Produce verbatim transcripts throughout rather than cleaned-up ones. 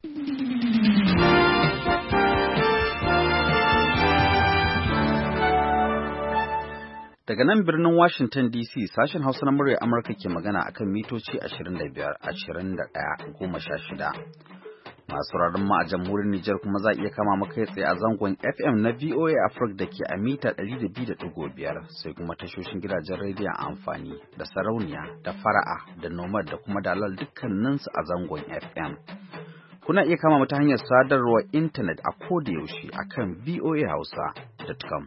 Daga nan birnin Washington D C sashen Hausa na murya Amurka ke magana akan mitoci ashirin da biyar, ashirin da ɗaya, goma sha shida. Masu sauraron mu a jamhuriyar Nijar kuma za a iya kama mu kai tsaye a zangon F M na V O A Africa da ke a mita ɗari da biyu da ɗigo biyar, sai kuma tashoshin gidajen rediyon amfani da sarauniya da fara'a da nomad da kuma dalal dukkaninsu a zangon F M. Kuna iya kama mu ta hanyar sadarwar intanet a koda yaushe akan v o a hausa dot com.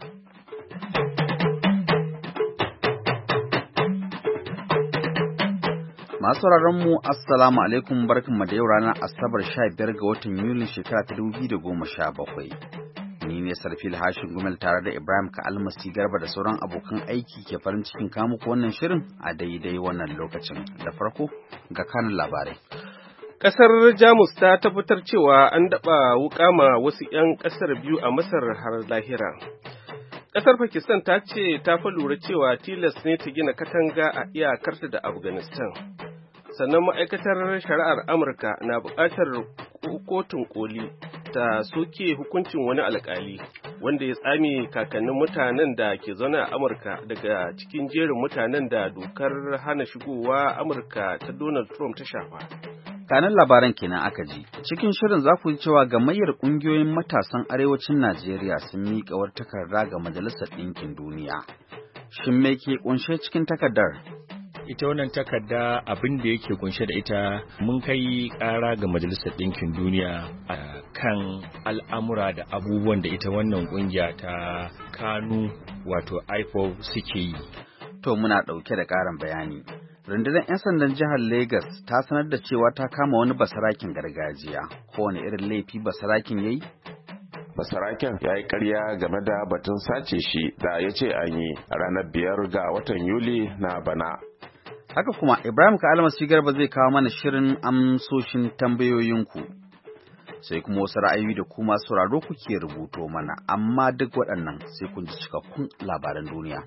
Masu sauraron mu assalamu alaikum, barkanmu da yau ranar Asabar sha biyar ga watan Yuli shekara ta dubu biyu da goma sha bakwai. Ni ne Sarfil Hashin Gumel tare da Ibrahim Ka'almasi Garba da sauran abokan aiki ke farin cikin kawo muku wannan shirin a daidai wannan lokacin. Da farko ga kanun labarai. Ƙasar Jamus ta tabbatar cewa an daɓa wuƙa ma wasu 'yan ƙasar biyu a Masar har lahira. Ƙasar Pakistan ta ce ta fa lura cewa tilas ne ta gina katanga a iyakarta da Afghanistan. Sannan ma'aikatar shari'ar Amurka na buƙatar kotun koli ta soke hukuncin wani alƙali wanda ya tsame kakannin mutanen da ke zaune a Amurka daga cikin jerin mutanen da dokar hana shigowa Amurka ta Donald Trump ta shafa. Kanan labaran kenan aka ji. Cikin shirin za ku ji cewa gamayyar ƙungiyoyin matasan arewacin Najeriya sun miƙa wata takarda ga Majalisar Ɗinkin Duniya. Shin me ke ƙunshe cikin takardar? Ita wannan takarda abin da yake kunshe da ita mun kai ƙara ga Majalisar Ɗinkin Duniya a kan al'amura da abubuwan da ita wannan ƙungiya ta Kanu wato I P O B suke yi. To muna ɗauke da ƙarin bayani. Rundunar 'yan sandan jihar Legas ta sanar da cewa ta kama wani basarakin gargajiya. Kowane irin laifi basarakin ya yi? Basaraken ya yi karya game da batun sace shi da ya ce an yi a ranar biyar ga watan Yuli na bana. Haka kuma Ibrahim Ka'almasi Garba zai kawo mana shirin amsoshin tambayoyinku. Sai kuma wasu ra'ayoyi da kuma sauraro kuke rubuto mana, amma duk waɗannan sai kun ji cikakkun labaran duniya.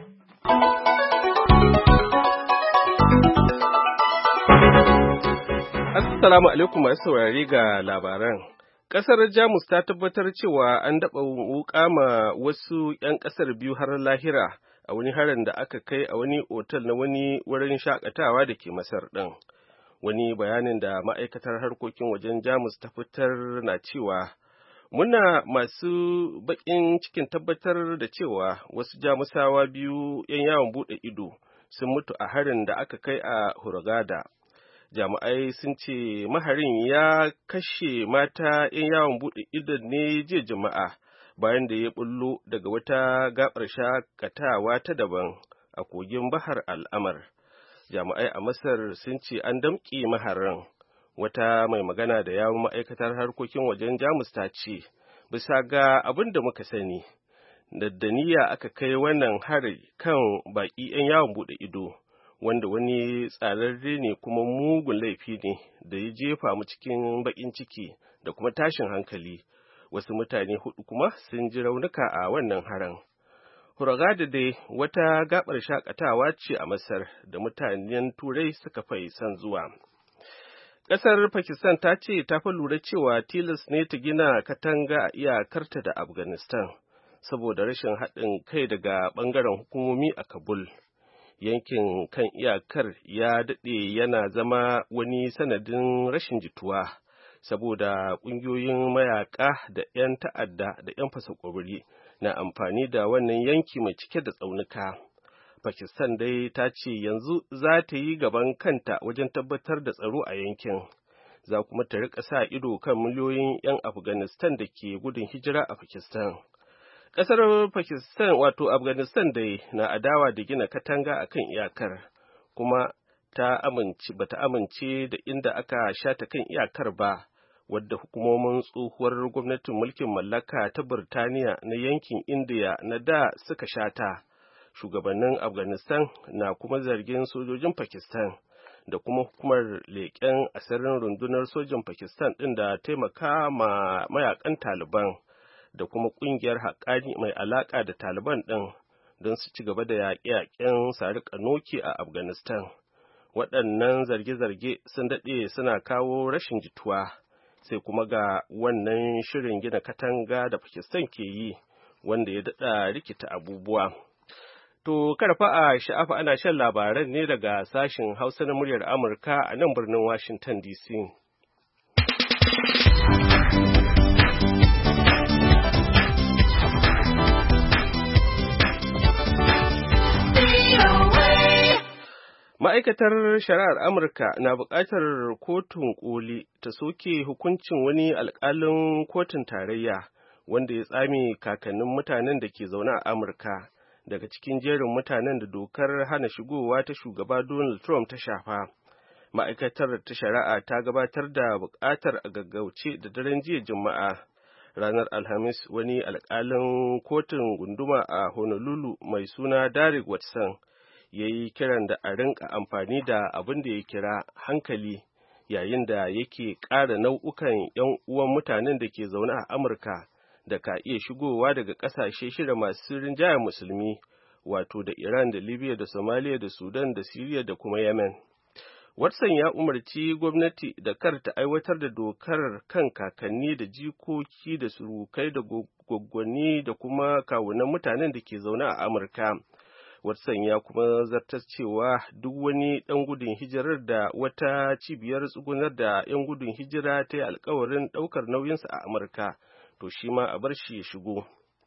Assalamu alaikum masu saurari ga labaran. Ƙasar Jamus ta tabbatar cewa an daɓa wuƙa ma wasu 'yan ƙasar biyu har lahira a wani harin da aka kai a wani otal na wani wurin shakatawa da ke Masar ɗin. Wani bayanin da ma'aikatar harkokin wajen Jamus ta fitar na cewa, muna masu baƙin cikin tabbatar da cewa wasu Jamusawa biyu 'yan yawon buɗe ido sun mutu a harin da aka kai a Hurghada. Jami'ai sun ce maharin ya kashe mata 'yan yawon buɗe idon ne jiya Juma'a bayan da ya bullo daga wata gaɓar shakatawa ta daban a kogin Bahar Al'amar. Jami'ai a Masar sun ce an damƙe maharin. Wata mai magana da yawun ma'aikatar harkokin wajen Jamus ta ce, bisa ga abin da muka sani, da niyya aka kai wannan hari kan baƙi 'yan yawon buɗe ido. Wanda wani tsararre ne kuma mugun laifi ne da ya jefa mu cikin baƙin ciki da kuma tashin hankali. Wasu mutane hudu kuma sun ji raunuka a wannan haran. Hurghada dai wata gaɓar shakatawa ce a Masar da mutanen Turai suka fai son zuwa. Ƙasar Pakistan ta ce ta fa lura cewa tilas ne ta gina katanga a iyakarta da Afghanistan saboda rashin haɗin kai daga ɓangaren hukumomi a Kabul. Yankin kan iyakar ya daɗe yana zama wani sanadin rashin jituwa saboda ƙungiyoyin mayaƙa da 'yan ta'adda da 'yan fasaƙobiri na amfani da wannan yanki mai cike da tsaunuka. Pakistan dai ta ce yanzu za ta yi gaban kanta wajen tabbatar da tsaro a yankin. Za kuma ta riƙa sa ido kan miliyoyin 'yan Afghanistan da ke gudun hijira a Pakistan. Ƙasar Pakistan wato Afghanistan dai na adawa da gina katanga a kan iyakar, kuma ta amince bata amince da inda aka shata kan iyakar ba, wadda hukumomin tsohuwar gwamnatin mulkin mallaka ta Burtaniya na yankin Indiya na da suka shata. Shugabannin Afghanistan na kuma zargin sojojin Pakistan da kuma hukumar leƙen asirin rundunar sojin Pakistan ɗin da taimaka ma mayakan Taliban. Da kuma ƙungiyar haƙƙani mai alaƙa da Taliban ɗin don su ci gaba da yaƙe-yaƙen sarika noki a Afghanistan. Waɗannan zarge-zarge sun daɗe suna kawo rashin jituwa, sai kuma ga wannan shirin gina katanga da Pakistan ke yi wanda ya daɗa rikita abubuwa. To karfa a sha'afa ana shan labaran ne daga sashen Hausa na muryar Amurka a nan birnin Washington D C. Ma'aikatar Shari'ar Amurka na buƙatar Kotun Ƙoli ta soke hukuncin wani alƙalin kotun tarayya wanda ya tsame kakannin mutanen da ke zaune a Amurka daga cikin jerin mutanen da dokar hana shigowa ta shugaba Donald Trump ta shafa. Ma'aikatar ta Shari'a ta gabatar da buƙatar a gaggauce da daren jiya Juma'a. Ranar Alhamis, wani alƙalin kotun gunduma a Honolulu mai suna Derek Watson ya yi kiran da a rinka amfani da abin da ya kira hankali yayin da yake ƙara nau'ukan 'yan uwan mutanen da ke zaune a Amurka da ka iya shigowa daga ƙasashe shida masu rinjayen musulmi, wato da Iran da Libya da Somalia da Sudan da Syria da kuma Yemen. Watson ya umarci gwamnati da kar ta aiwatar da dokar kan kakanni da jikoki da surukai da gwaggwani da kuma kawunan mutanen da ke zaune a Amurka. Watson ya kuma zartas cewa duk wani ɗan gudun hijirar da wata cibiyar tsugunar da 'yan gudun hijira ta yi alkawarin ɗaukar nauyinsa a Amurka, to shi ma a bar shi ya shigo.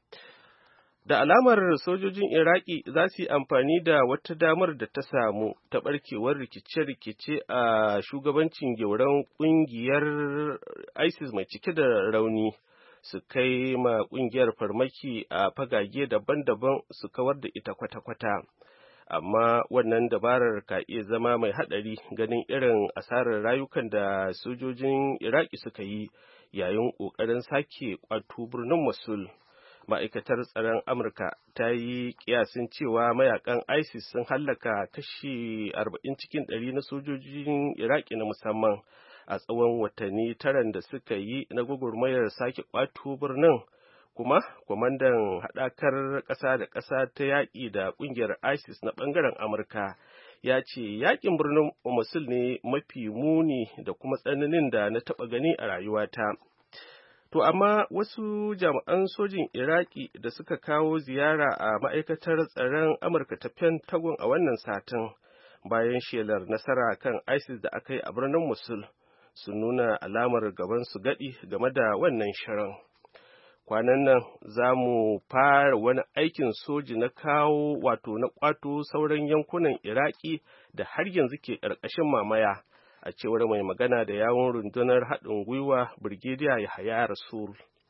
Da alamar sojojin Iraki za su yi amfani da wata damar da ta samu ta ɓarkewar rikice-rikice a shugabancin gyauran ƙungiyar ISIS mai cike da rauni. Su kai ma ƙungiyar farmaki a fagage daban-daban su kawar da ita kwata-kwata. Amma wannan dabarar ka iya zama mai haɗari ganin irin asarar rayukan da sojojin Iraki suka yi yayin ƙoƙarin sake ƙwato birnin Mosul. Ma'aikatar tsaron Amurka ta yi ƙiyasin cewa mayakan ISIS sun hallaka kashi arba'in cikin ɗari na sojojin Iraki na musamman a tsawon watanni taran da suka yi na gwagwarmayar sake ƙwato birnin, kuma kwamandan haɗakar ƙasa da ƙasa ta yaƙi da ƙungiyar ISIS na ɓangaren Amurka ya ce yaƙin birnin Mosul ne mafi muni da kuma tsananin da na taɓa gani a rayuwata. To amma wasu jami'an sojin Iraki da suka kawo ziyara a ma'aikatar tsaron Amurka ta Pentagon a wannan satin bayan shelar nasara kan ISIS da aka yi a birnin Mosul sun nuna alamar gaban su gadi game da wannan shirin. Kwanan nan za mu fara wani aikin soji na kawo wato na kwato sauran yankunan Iraki da har yanzu ke ƙarƙashin mamaya, a cewar mai magana da yawun rundunar haɗin gwiwa Brigadier Yahaya Rasul.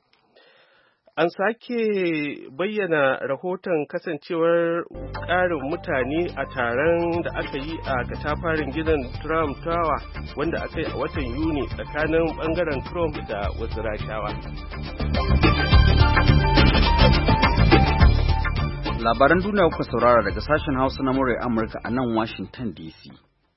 An sake bayyana rahoton kasancewar ƙarin mutane a taron da aka yi a katafarin gidan Trump Tower wanda aka yi a watan Yuni tsakanin ɓangaren Trump da wasu Rashawa. Labaran duniya kuka saurara daga sashen Hausa na muryar Amurka a nan Washington D C.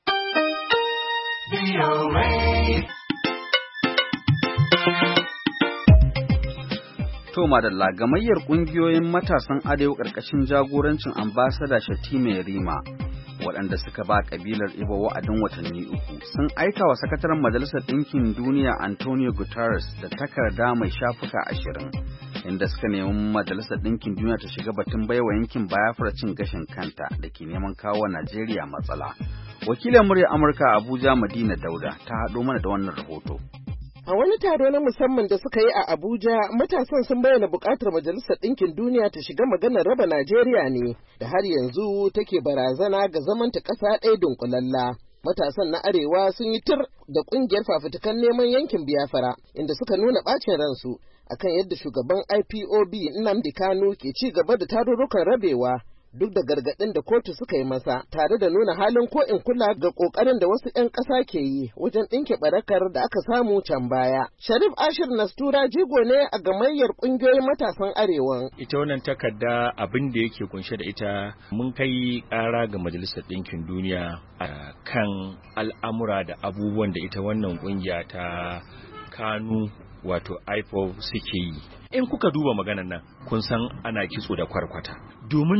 To madalla, gamayyar ƙungiyoyin matasan Arewa ƙarƙashin jagorancin ambasada Shatima Rima waɗanda suka ba ƙabilar Ibo wa'adin watanni uku sun aika wa sakataren Majalisar Ɗinkin Duniya Antonio Guterres da takarda mai shafuka ashirin inda suka nemi Majalisar Ɗinkin Duniya ta shiga batun baiwa yankin Biafra cin gashin kanta da ke neman kawo Najeriya matsala. Wakilin muryar Amurka a Abuja Madina Dauda ta haɗo mana da wannan rahoto. A wani taro na musamman da suka yi a Abuja, matasan sun bayyana buƙatar Majalisar Ɗinkin Duniya ta shiga maganar raba Najeriya ne, da har yanzu take barazana ga zamanta ƙasa ɗaya dunkulalla. Matasan na Arewa sun yi tir da ƙungiyar fafutukan neman yankin Biafra, inda suka nuna ɓacin ransu akan yadda shugaban I P O B Nnamdi Kanu ke ci gaba da tarurrukan rabewa. Duk da gargaɗin da kotu suka yi masa tare da nuna halin ko in kula ga ƙoƙarin da wasu 'yan ƙasa ke yi wajen ɗinke barakar da aka samu can baya. Sharif Ashir Nastura jigo ne a gamayyar ƙungiyoyin matasan Arewa. Ita wannan takarda abin da yake kunshe da ita mun kai ƙara ga Majalisar Ɗinkin Duniya a kan al'amura da abubuwan da ita wannan ƙungiya ta Kanu wato I P O B suke yi. In kuka duba maganar nan kun san ana kitso da kwarkwata. Domin me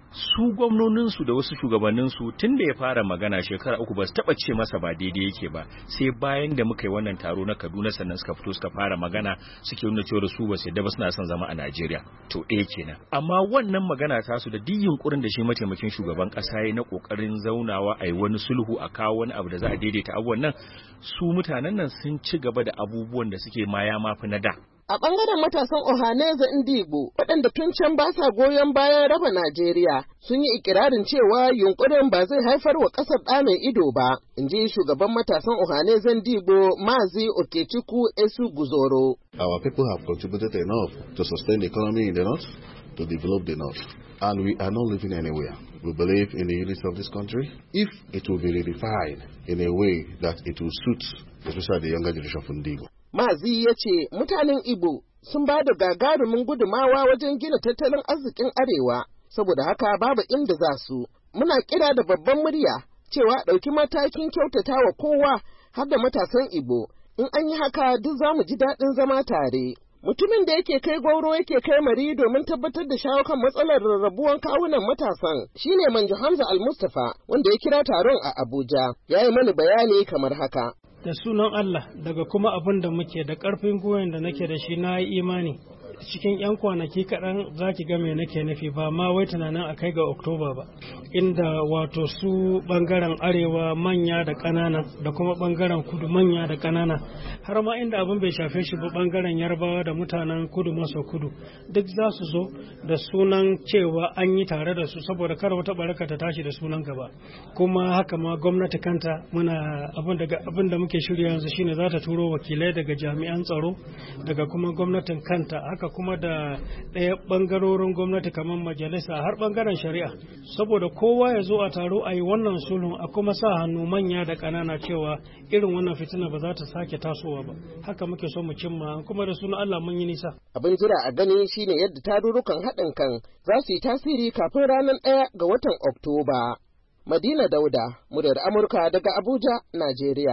su gwamnoninsu da wasu shugabanninsu tun da ya fara magana shekara uku ba su taɓa ce masa ba daidai yake ba, sai bayan da muka yi wannan taro na Kaduna sannan suka fito suka fara magana suke nuna cewa su ba su yadda ba suna son zama a Najeriya. To ɗaya kenan. Amma wannan magana ta su da duk yunkurin da shi mataimakin shugaban ƙasa ya na ƙoƙarin zaunawa a yi wani sulhu a kawo wani abu da za a daidaita abubuwan nan, su mutanen nan sun ci gaba da abubuwan da suke ma ya mafi na da. A ɓangaren matasan Ohaneze Ndigbo, waɗanda tun can ba sa goyon bayan raba Najeriya, sun yi ikirarin cewa yunkurin ba zai haifar wa ƙasar ɗa mai ido ba, in ji shugaban matasan Ohaneze Ndigbo Mazi Okechukwu Esu Guzoro. Our people have contributed enough to sustain the economy in the north, to develop the north, and we are not living anywhere. We believe in the unity of this country. If it will be redefined in a way that it will suit, especially the younger generation of Ndigbo. Mazi ya ce mutanen Igbo sun ba da gagarumin gudumawa wajen gina tattalin arzikin Arewa, saboda haka babu inda za su. Muna kira da babban murya cewa ɗauki matakin kyautata wa kowa har da matasan Igbo. In an yi haka duk za mu ji daɗin zama tare. Mutumin da yake kai gwauro yake kai mari domin tabbatar da shawo kan matsalar rarrabuwan kawunan matasan shine Manjo Hamza Al-Mustapha, wanda ya kira taron a Abuja. Ya yi mani bayani kamar haka. Da sunan Allah, daga kuma abin da muke da ƙarfin goyon da nake da shi na yi imani cikin 'yan kwanaki kaɗan za ki ga me nake nufi, ba ma wai tunanin a kai ga Oktoba ba, inda wato su ɓangaren arewa manya da ƙanana da kuma ɓangaren kudu manya da ƙanana, har ma inda abin bai shafe shi ba ɓangaren yarbawa da mutanen kudu maso kudu, duk za su zo da sunan cewa an yi tare da su saboda kar wata baraka ta tashi da sunan gaba. Kuma haka ma gwamnati kanta muna abin da muke shirya yanzu shine za ta turo wakilai daga jami'an tsaro, daga kuma gwamnatin kanta, haka kuma da ɗaya ɓangarorin gwamnati kamar majalisa har ɓangaren shari'a, saboda kowa ya zo a taro a yi wannan sulhun a kuma sa hannu manya da ƙanana cewa irin wannan fitina ba za ta sake tasowa ba. Haka muke so mu cimma, kuma da sunan Allah mun yi nisa. Abin jira a gani shine yadda tarurrukan haɗin kan za su yi tasiri kafin ranar ɗaya ga watan Oktoba. Madina Dauda, muryar Amurka daga Abuja, Najeriya.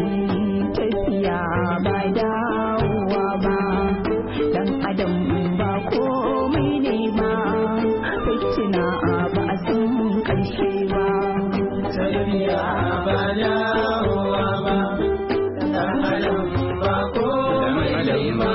Tafiya ba dawowa ba. Dan adam ba komai ne ba, fitina ba a san ƙarshe ba. Tafiya ba dawowa ba, dan adam ba komai ne ba,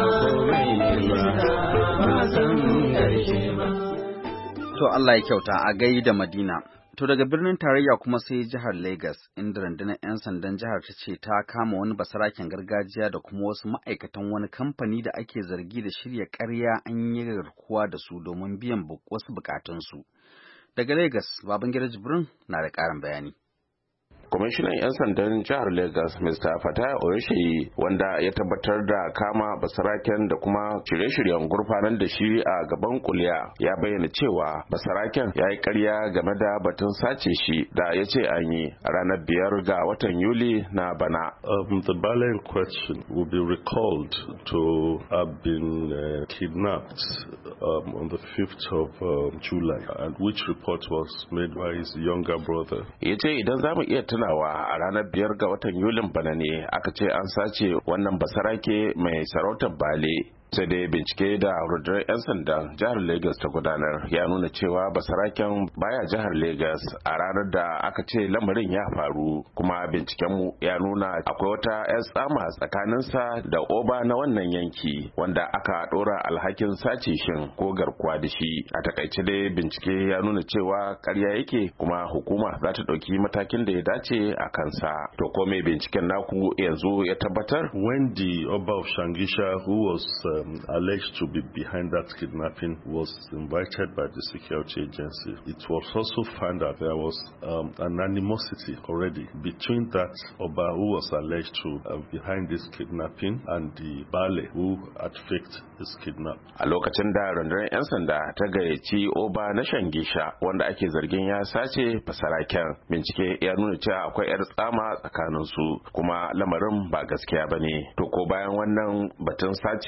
ba a san ƙarshe ba. To Allah ya kyauta a gai da Madina. To daga birnin tarayya kuma sai jihar Lagos, inda rundunar 'yan sandan jihar ta ce ta kama wani basaraken gargajiya da kuma wasu ma'aikatan wani kamfani da ake zargi da shirya ƙarya an yi garkuwa da su domin biyan wasu bukatunsu. Daga Lagos, Babangida Jibrin na da ƙarin bayani. Kwamishinan 'yan sandan jihar Lagos Mister Fatai Oyesheyi, wanda ya tabbatar da kama basaraken da kuma shirye-shiryen gurfanar da shi a gaban kuliya, ya bayyana cewa basaraken ya yi ƙarya game da batun sace shi da ya ce an yi a ranar biyar ga watan Yuli na bana. Um, the Bale in question will be recalled to have been uh, kidnapped um, on the fifth of um, July, and which report was made by his younger brother. Ya ce idan za mu iya tunawa a ranar biyar ga watan Yulin bana ne aka ce an sace wannan basarake mai sarautar Bale. Sai dai bincike da rundunar 'yan sandan jihar Lagos ta gudanar ya nuna cewa basaraken baya jihar Lagos a ranar da aka ce lamarin ya faru, kuma bincikenmu ya nuna akwai wata 'yan tsama tsakaninsa da oba na wannan yanki wanda aka ɗora alhakin sace shin ko garkuwa da shi. A takaice dai bincike ya nuna cewa ƙarya yake, kuma hukuma za ta ɗauki matakin da ya dace a kansa. To ko mai binciken naku yanzu ya tabbatar? When the Oba of Shangisha, who was uh, Um, alleged to be behind that kidnapping, was invited by the security agency, it was also found that there was um, an animosity already between that Oba who was alleged to uh, behind this kidnapping and the Bale who had faked his kidnap. A lokacin da rundunar 'yan sanda ta gayyaci Oba na Shangisha wanda ake zargin ya sace basaraken, bincike ya nuna cewa akwai 'yar tsama tsakaninsu, kuma lamarin ba gaskiya bane. To ko bayan wannan batun sace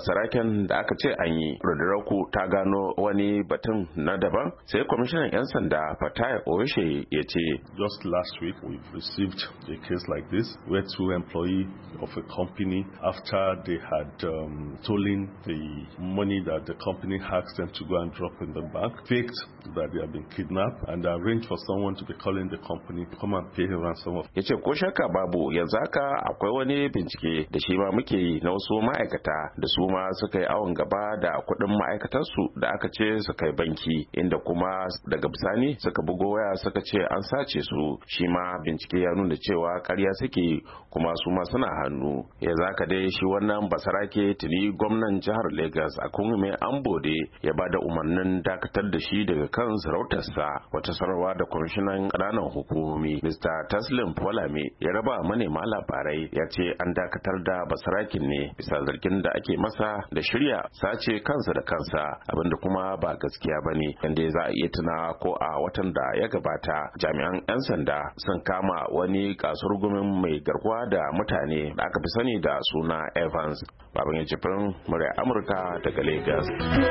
basaraken da aka ce an yi. Rodiraku ta gano wani batun na daban, sai kwamishinan 'yan sanda Fatai Oyeshe ya ce. Just last week we've received a case like this where two employees of a company, after they had um, stolen the money that the company asked them to go and drop in the bank, faked that they have been kidnapped and arranged for someone to be calling the company to come and pay a ransom of. Ya ce ko shakka babu, yanzu haka akwai wani bincike da shi ma muke yi na wasu ma'aikata da su ma suka yi awon gaba da kuɗin ma'aikatarsu da aka ce su kai banki, inda kuma daga bisani suka bugo waya suka ce an sace su. Shi ma bincike ya nuna cewa ƙarya suke kuma su ma suna hannu. Ya zaka dai shi wannan basarake tuni gwamnan jihar Lagos Akunmi Ambode ya bada umarnin dakatar da shi daga kan sarautarsa. Wata sanarwa da kwamishinan ƙananan hukumomi Mister Taslim Polame ya raba manema labarai ya ce an dakatar da basarakin ne bisa zargin da ake masa da shirya sace kansa da kansa, abinda kuma ba gaskiya bane. Yanda za a iya tuna ko a watan da ya gabata jami'an 'yan sanda sun kama wani kasurgumin mai garkuwa da mutane da aka fi sani da suna Evans. Baban ya jifin murya Amurka daga Lagos.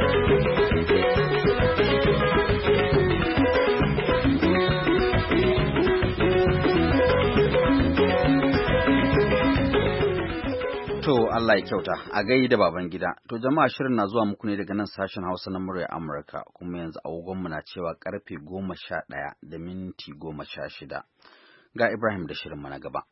To Allah ya kyauta a gai da baban gida. To jama'a, shirin na zuwa muku ne daga nan sashen Hausa na murya Amurka, kuma yanzu agogonmu na cewa karfe goma sha ɗaya da minti goma sha shida. Ga Ibrahim da shirin na gaba.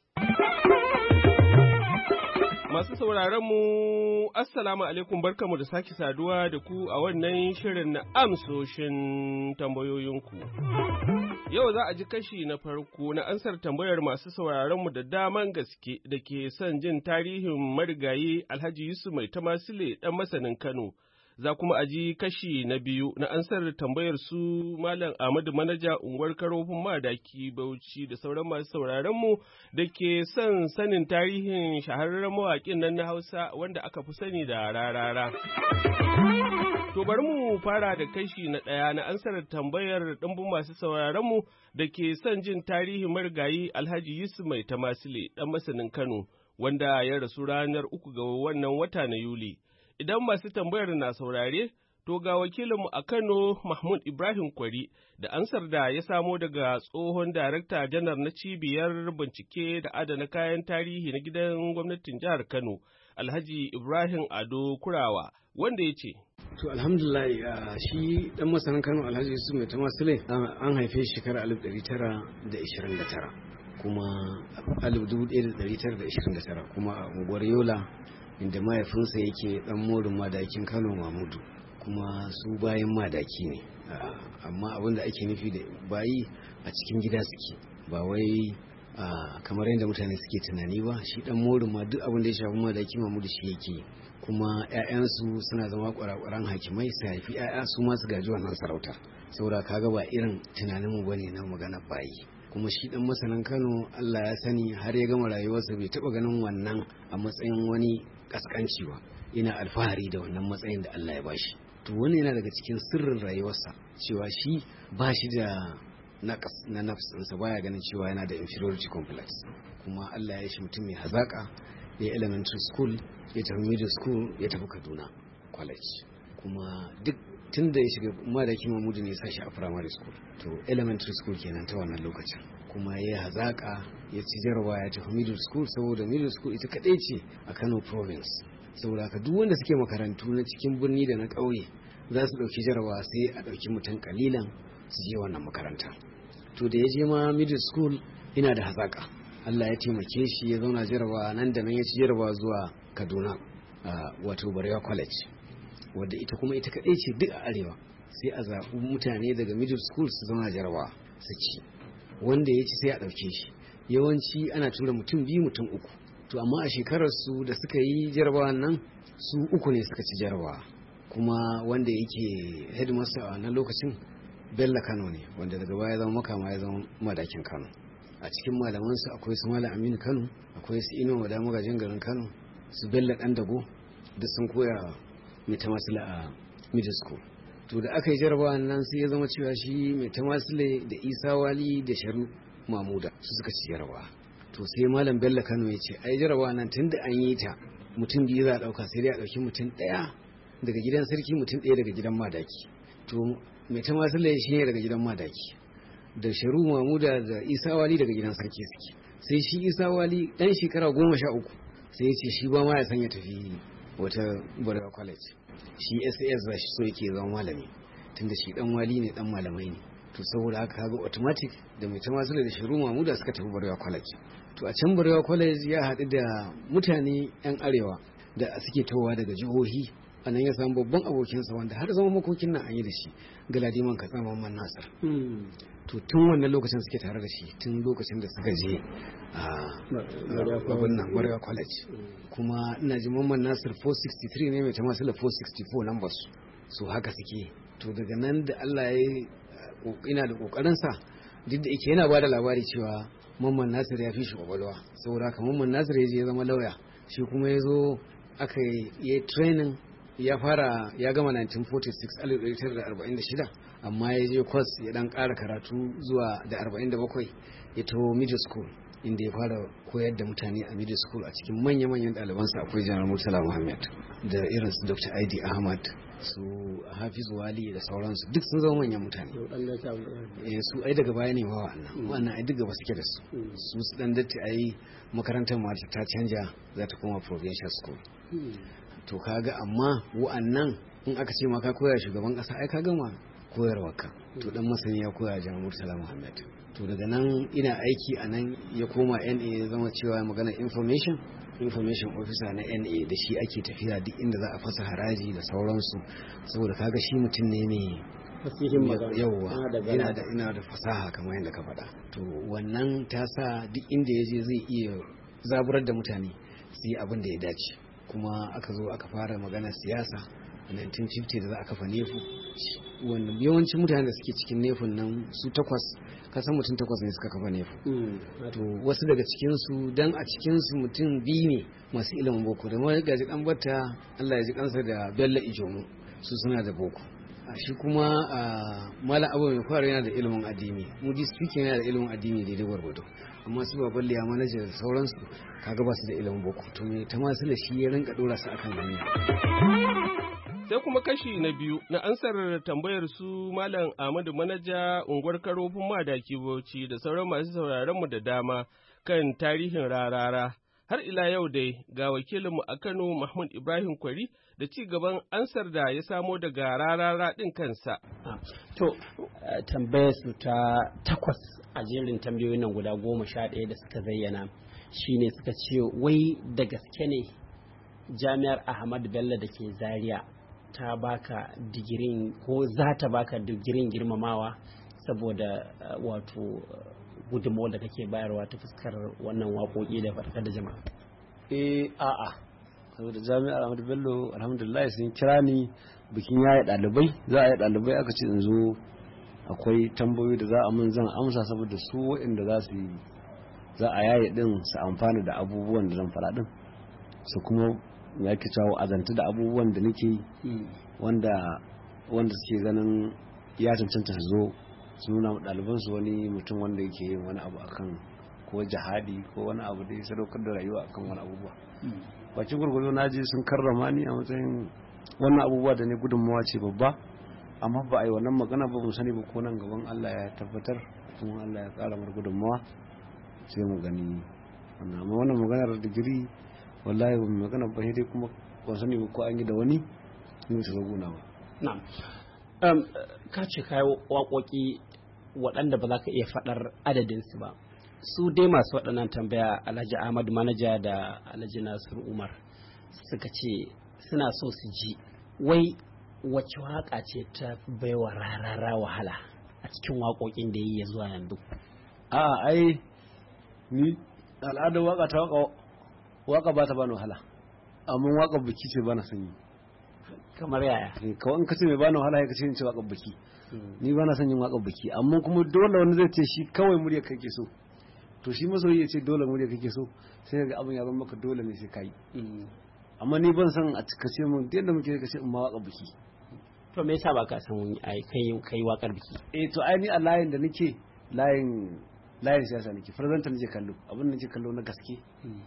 Masu sauraron mu, Assalamu alaikum, barkamu da sake saduwa da ku a wannan shirin na amsoshin tambayoyinku. Yau za a ji kashi na farko na ansar tambayar masu sauraronmu da daman gaske da ke son jin tarihin marigayi Alhaji Yusuf Mai Tamasile ɗan masanin Kano. Za kuma a ji kashi na biyu na ansar tambayar su Malam Ahmadu Manaja unguwar Karofin Madaki Bauchi da sauran masu sauraronmu da ke son sanin tarihin shahararren mawaƙin nan na Hausa wanda aka fi sani da Rarara. To bari mu fara da kashi na ɗaya na ansar tambayar ɗimbin masu sauraronmu da ke son jin tarihin marigayi Alhaji Yusuf Mai Tamasile ɗan masanin Kano wanda ya rasu ranar uku ga wannan wata na Yuli. Idan masu tambayar na saurare, to ga wakilinmu a Kano Mahmud Ibrahim Kwari da ansar da ya samo daga tsohon darakta janar na cibiyar bincike da adana kayan tarihi na gidan gwamnatin jihar Kano, Alhaji Ibrahim Ado Kurawa, wanda ya ce. To alhamdulillah, shi dan masanin Kano Alhaji Yusuf Mai Tamasile an haife shi shekarar alif ɗari tara da ishirin da tara kuma alif dubu ɗaya da ɗari tara da ishirin da tara kuma a unguwar Yola inda mahaifinsa yake dan morin madakin Kano Mamudu, kuma su bayan madaki ne, amma abin da ake nufi da bayi a cikin gida suke, ba wai kamar yadda mutane suke tunani ba. Shi dan morin ma duk abin da ya shafi madaki Mamudu shi yake, kuma 'ya'yansu suna zama kwarakwaran hakimai su haifi 'ya'ya su ma su gaji wannan sarautar, saboda kaga ba irin tunaninmu bane na magana bayi. Kuma shi dan masanin Kano Allah ya sani har ya gama rayuwarsa bai taba ganin wannan a matsayin wani kaskanci ba, ina alfahari da wannan matsayin da Allah ya bashi. To wannan yana daga cikin sirrin rayuwarsa, cewa shi ba shi da naqas na nafsinsa, baya ganin cewa yana da inferiority complex. Kuma Allah ya shi mutum mai hazaka, ya elementary school, ya tafi middle school, ya tafi Kaduna college, kuma duk tun da ya shiga madaki Mamudu ne ya sashi a primary school, to elementary school kenan ta wannan lokacin. Kuma ya hazaka, ya ci jarabawa, ya tafi middle school, saboda middle school ita kadai ce a Kano province. Saboda ka duk wanda suke makarantu na cikin birni da na ƙauye za su ɗauki jarabawa, sai a ɗauki mutum kalilan su je wannan makaranta. To da ya je ma middle school ina da hazaka, Allah ya taimake shi ya zauna jarabawa, nan da nan ya ci jarabawa zuwa Kaduna, wato Barewa college, wadda ita kuma ita kaɗai ce duk a arewa. Sai a zaɓi mutane daga middle school su zama jarabawa su ci, wanda ya ci sai a ɗauke shi. Yawanci ana tura mutum biyu mutum uku, to amma a shekarar su da suka yi jarabawan nan su uku ne suka ci jarabawa. Kuma wanda yake headmaster a wannan lokacin Bello Kano ne, wanda daga baya zama makama ya zama madakin Kano. A cikin malamansu akwai su Malam Aminu Kano, akwai su Ino Wada magajin garin Kano, su Bello Ɗan Dago, duk sun koya Mai Tamasile a middle school. To da aka yi jarabawa nan sai ya zama cewa shi Mai Tamasile da Isa Wali da Sharu Mamuda su suka ci jarabawa. To sai Malam Bello Kano ya ce ai jarabawa nan tunda an yi ta mutum biyu za a ɗauka sai dai a ɗauki mutum ɗaya daga gidan sarki, mutum ɗaya daga gidan madaki. To mai ta masu shi ne daga gidan madaki, da Sharu Mamuda da Isa Wali daga gidan sarki suke. Sai shi Isa Wali ɗan shekara goma sha uku sai ya ce shi ba ma ya san ya tafi wata Barewa College, shi S A S ba shi so yake zama malami tunda shi ɗan wali ne, ɗan malamai ne. To saboda haka kaga automatic da mai ta masu da Sharu Mamuda suka tafi Barewa College. To a can Barewa College ya haɗu da mutane 'yan arewa da suke tawowa daga jihohi, a nan ya samu babban abokinsa wanda har zama makokin nan an yi da shi, Galadiman Katsina Mamman Nasir. To tun wannan lokacin suke tare da shi, tun lokacin da suka je a babban nan Barewa College. Kuma ina ji Mamman Nasir four sixty-three ne, mai ta masu da four sixty-four numbers su haka suke. To daga nan da Allah ya ina da kokarinsa, duk da yake yana ba da labari cewa Mamman Nasir ya fi shi kwakwalwa, saboda haka Mamman Nasir ya je ya zama lauya, shi kuma ya zo aka yi training, ya fara ya gama nineteen forty-six alif ɗari tara da arba'in da shida, amma ya je kwas ya dan ƙara karatu zuwa da arba'in da bakwai ya taho middle school, inda ya fara koyar da mutane a middle school. A cikin manya-manyan ɗalibansa akwai Janar Murtala Muhammad da irin su Doctor Aidi Ahmad, su Hafiz Wali da sauransu, duk sun zama manyan mutane. Eh su ai daga baya ne ma wannan wannan ai duk gaba suke da su su su dan datti ai makarantar ma ta canja, za ta koma provincial school. To kaga amma wa'annan in aka ce ma ka koya shugaban kasa ai ka gama koyarwa ka. To dan masani ya koya Janar Murtala Muhammad. To daga nan ina aiki a nan, ya koma N A, ya zama cewa magana information information officer na N A, da shi ake tafiya duk inda za a fasa haraji da sauransu, saboda kaga shi mutum ne mai fasihin magana, yawwa ina da ina da fasaha kamar yadda ka faɗa. To wannan ta sa duk inda ya je zai iya zaburar da mutane su yi abin da ya dace. Kuma aka zo aka fara magana siyasa a nineteen fifty da za a kafa nefu, wanda yawancin mutane da suke cikin nefun nan su takwas, kasan mutum takwas ne suka kafa nefu. To wasu daga cikinsu, dan a cikinsu mutum biyu ne masu ilimin boko, da mawai gaji dan bata Allah ya ji kansa da Bello Ijomu, su suna da boko. A shi kuma a Malam Abu mai fara yana da ilimin addini, Mudi speaking yana da ilimin addini daidai gwargwado, amma su Baban Liya manaja da sauransu kaga ba su da ilimin boko. To me ta masu da shi ya rinka dora su akan hanya. Sai kuma kashi na biyu na ansar tambayar su Malam Ahmadu Manaja, unguwar Karofin Madaki Bauchi, da sauran masu sauraron mu da dama kan tarihin Rarara. Har ila yau dai ga wakilinmu a Kano Mahmud Ibrahim Kwari da ci gaban ansar da ya samo daga Rarara ɗin kansa. To tambayar su ta takwas a jerin tambayoyin nan guda goma sha ɗaya da suka zayyana shine suka ce wai da gaske ne Jami'ar Ahmadu Bello da ke Zaria ta baka digirin ko za ta baka digirin girmamawa saboda wato gudunmawar da kake bayarwa ta fuskar wannan waƙoƙi da farkar da jama'a. Eh a'a, saboda Jami'ar Ahmadu Bello alhamdulillah sun kira ni bikin yaye ɗalibai, za a yi ɗalibai aka ce in zo, akwai tambayoyi da za a mun zan amsa saboda su waɗanda za su yi za a yaye din su amfana da abubuwan da zan faɗa din, su kuma ya ke cewa azanta da abubuwan da nake wanda wanda suke ganin ya cancanta su zo su nuna ɗalibansu wani mutum wanda yake yin wani abu akan ko jihadi ko wani abu da ya sadaukar da rayuwa akan wani abubuwa. Bakin gurgudu na je sun karrama ni a matsayin wannan abubuwa da ne gudunmawa ce babba, amma ba a yi wannan magana ba, mu sani ba ko nan gaban Allah ya tabbatar kuma Allah ya kara mar gudunmawa sai mu gani wannan. Amma wannan maganar digiri wallahi ba mu magana ba, sai kuma ba sani ba ko an yi da wani ne su gona ba. Na'am. Um, ka ce kai waƙoƙi waɗanda ba za ka iya faɗar adadinsu ba. Su dai masu waɗannan tambaya Alhaji Ahmad Manaja da Alhaji Nasir Umar suka ce suna so su ji wai wacce waƙa ce ta baiwa Rarara wahala a cikin waƙoƙin da yi ya zuwa yanzu. A ai ni al'adar waƙa ta waƙa waƙa ba ta bani wahala, amma waƙar biki ce bana son yi. Kamar yaya? Kawai in ka ce mai bani wahala ya ka ce in ce waƙar biki. Ni bana son yin waƙar biki, amma kuma dole wani zai ce shi kawai murya kake so. To shi masoyi ya ce dole murya kake so, sai ga abin ya zama maka dole ne sai ka yi. Amma ni ban san a cika ce mun yadda muke ka ce in ma waƙar biki. To me yasa ba ka san ai kai kai waƙar biki? Eh to ai ni a layin da nake layin layin siyasa nake, farzanta nake kallo, abin da nake kallo na gaske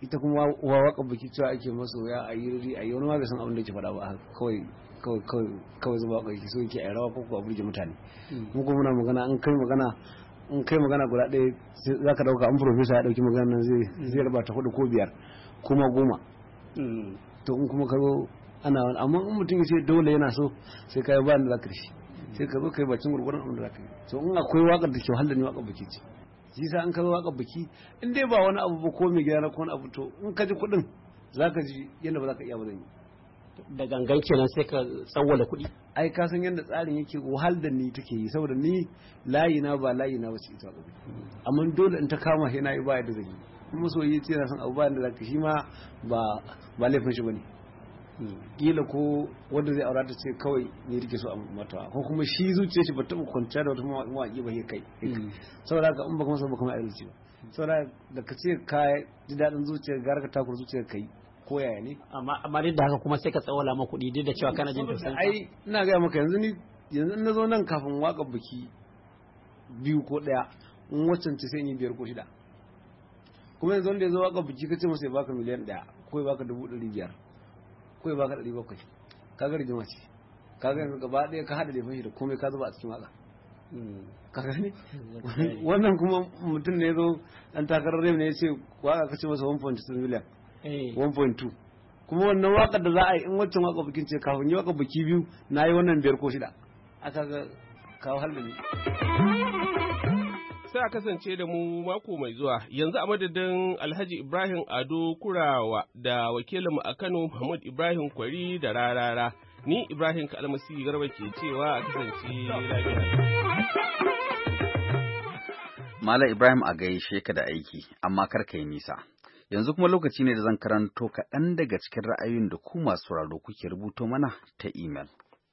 ita kuma uwa waka biki cewa ake masoya a yi riri a yi wani ma bai san abin da ke faɗa ba kawai kawai kawai kawai zuba waka so yake a rawa ko ko a burge mutane mu kuma muna magana an kai magana in kai magana guda ɗaya za ka ɗauka an profesa ya ɗauki magana nan zai zai raba ta hudu ko biyar kuma goma to in kuma ka zo ana wani amma in mutum ya ce dole yana so sai ka yi ba da za ka rishi sai ka zo ka yi bacin gurgurin abin da za ka yi so in akwai waƙar da ke wahalar ne waƙar biki ce shi sa in ka zo waƙar biki in dai ba wani abu ba ko mai gida na ko wani abu to in ka ji kuɗin za ka ji yadda ba za ka iya ba zan yi da gangan kenan sai ka tsawwala kuɗi ai ka san yadda tsarin yake wahal da ni take yi saboda ni layi na ba layi na wace ita gobe amma dole in ta kama shi na yi ba yadda zan yi kuma so yi ce na san abu ba da zaka shi ma ba ba laifin shi bane kila ko wanda zai aura ta ce kawai ni rike so a mata ko kuma shi zuciya shi ba ta kwanciya da wata mawaƙi ba kai saboda haka in ba kuma san ba kuma adalci ba saboda da ka ce ka ji daɗin zuciyar gara ka takura zuciyar kai ko yaya ne amma amma duk da haka kuma sai ka tsawala ma kuɗi duk da cewa kana jin tausayin ai ina ga maka yanzu ni yanzu na zo nan kafin waka biki biyu ko daya in waccan ce sai ni biyar ko shida kuma yanzu wanda ya zo waka biki kace masa ya baka miliyan daya ko ya baka dubu ɗari biyar ko ya baka ɗari bakwai kaga rijima ce kaga yanzu gaba ɗaya ka haɗa da fashi da komai ka zuba a cikin waka kaga ne wannan kuma mutum ne ya zo ɗan takarar rai ne ya ce waka kace masa one point two million one point two kuma wannan wakar da za a yi in waccan wakar bikin ce kafin yi wakar biki biyu na yi wannan biyar ko shida aka ga kawo halin sai a kasance da mu mako mai zuwa yanzu a madadin Alhaji Ibrahim Ado Kurawa da wakilinmu a Kano Muhammad Ibrahim Kwari da Rarara ni Ibrahim Kalmasi Garba ke cewa a kasance lafiya. Malam Ibrahim a gaishe ka da aiki amma kar ka yi nisa. Yanzu kuma lokaci ne da zan karanto kaɗan daga cikin ra'ayoyin da ku masu sauraro kuke rubuto mana ta imel.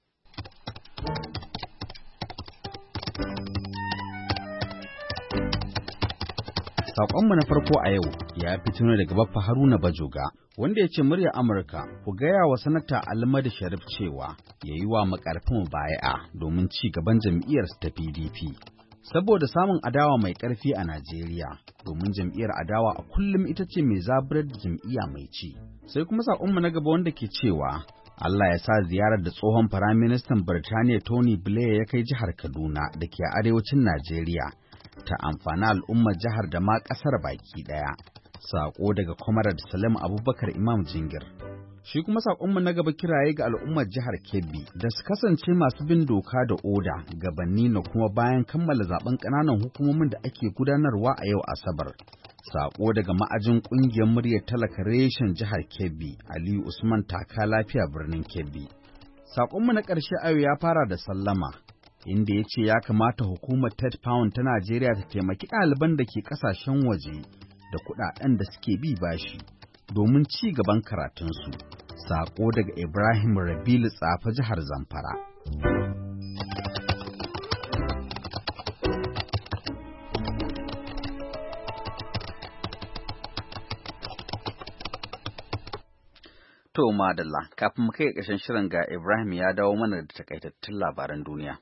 Saƙonmu na farko a yau ya fito ne daga Baffa Haruna Bajoga, wanda ya ce murya Amurka ku gaya wa sanata Almadi Sharif cewa ya yi wa makarfin baya'a domin ci gaban jam'iyyarsa ta P D P. Saboda samun adawa mai ƙarfi a Najeriya, domin jam'iyyar adawa a kullum ita ce mai zaburar da jam'iyya mai ci. Sai kuma saƙonmu na gaba wanda ke cewa Allah ya sa ziyarar da tsohon Firaministan Birtaniya Tony Blair ya kai jihar Kaduna da ke arewacin Najeriya ta amfani al'ummar jihar da ma ƙasar baki ɗaya. Saƙo daga Comrade Salim Abubakar Imam Jingir. Shi kuma saƙonmu na gaba kiraye ga al'ummar jihar Kebbi da su kasance masu bin doka da oda gabanni na kuma bayan kammala zaben ƙananan hukumomin da ake gudanarwa a yau Asabar. Saƙo daga ma'ajin ƙungiyar muryar talaka reshen jihar Kebbi, Aliyu Usman Taka Lafiya birnin Kebbi. Saƙonmu na ƙarshe a yau ya fara da sallama, inda ya ce ya kamata hukumar Ted Pound ta Najeriya ta taimaki ɗaliban da ke ƙasashen waje da kuɗaɗen da suke bi bashi domin ci gaban karatunsu. Saƙo daga Ibrahim Rabilu Tsafa jihar Zamfara. To madalla, kafin mu kai ƙarshen shirin ga Ibrahim ya dawo mana da takaitattun labaran duniya.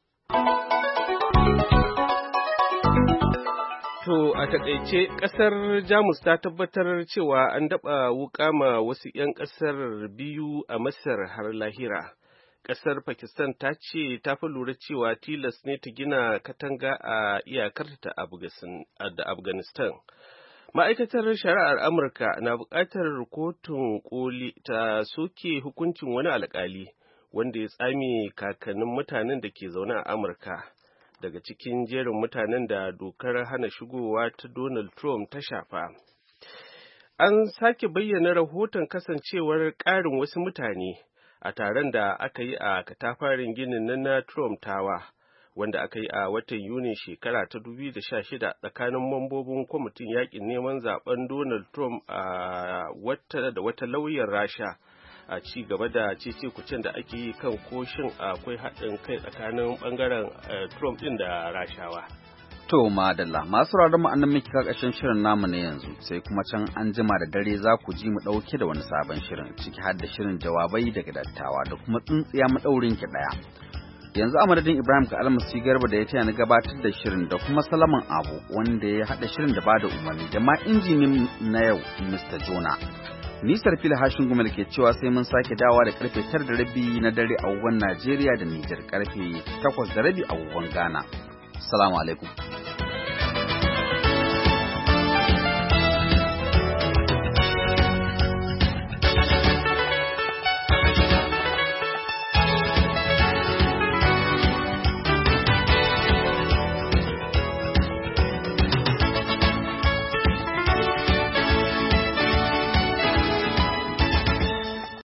To a taƙaice ƙasar Jamus ta tabbatar cewa an daɓa wuƙa ma wasu ‘yan ƙasar biyu a Masar har lahira. Ƙasar Pakistan ta ce ta fi lura cewa tilas ne ta gina katanga a iyakarta da Afghanistan. Ma'aikatar shari'ar Amurka na buƙatar kotun koli ta soke hukuncin wani alƙali wanda ya tsame kakannin mutanen da ke zaune a Amurka daga cikin jerin mutanen da dokar hana shigowa ta Donald Trump ta shafa. An sake bayyana rahoton kasancewar ƙarin wasu mutane a taron da aka yi a katafarin ginin na Trump Tower, wanda aka yi a watan Yunin shekara ta dubu biyu da sha shida tsakanin mambobin kwamitin yakin neman zaben Donald Trump a wata da wata lauyar Rasha a ci gaba da cece-kucen da ake yi kan koshin akwai haɗin kai tsakanin ɓangaren Trump ɗin da Rashawa. To madalla, masu rarar mu annan muke kakashin shirin namu na yanzu, sai kuma can an jima da dare za ku ji mu ɗauke da wani sabon shirin, ciki har da shirin jawabai daga dattawa da kuma tsintsiya maɗaurin ki ɗaya. Yanzu a madadin Ibrahim ka almasi garba da ya taya ni gabatar da shirin da kuma Salaman Abu wanda ya haɗa shirin da bada umarni da ma injinin na yau Mister Jona. Nisar fili hashin gumel ke cewa sai mun sake dawa da karfe tara da rabi na dare a agogon Najeriya da Nijar karfe takwas da rabi a agogon Ghana. Assalamu alaikum.